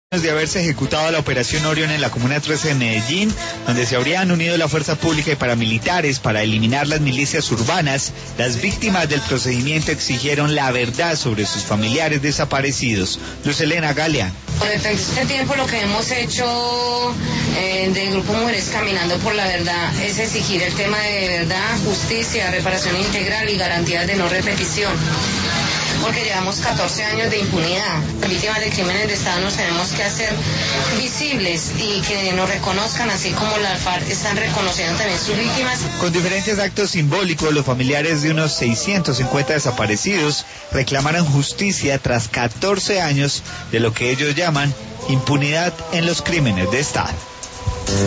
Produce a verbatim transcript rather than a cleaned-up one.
De haberse ejecutado la operación Orión en la Comuna trece de Medellín, donde se habrían unido la fuerza pública y paramilitares para eliminar las milicias urbanas, las víctimas del procedimiento exigieron la verdad sobre sus familiares desaparecidos. Luz Elena Galia. Durante este tiempo lo que hemos hecho eh, del Grupo Mujeres Caminando por la Verdad es exigir el tema de verdad, justicia, reparación integral y garantías de no repetición. Porque llevamos catorce años de impunidad. Las víctimas de crímenes de Estado nos tenemos que hacer visibles y que nos reconozcan, así como la FARC están reconociendo también sus víctimas. Con diferentes actos simbólicos, los familiares de unos seiscientos cincuenta desaparecidos reclamaron justicia tras catorce años de lo que ellos llaman impunidad en los crímenes de Estado.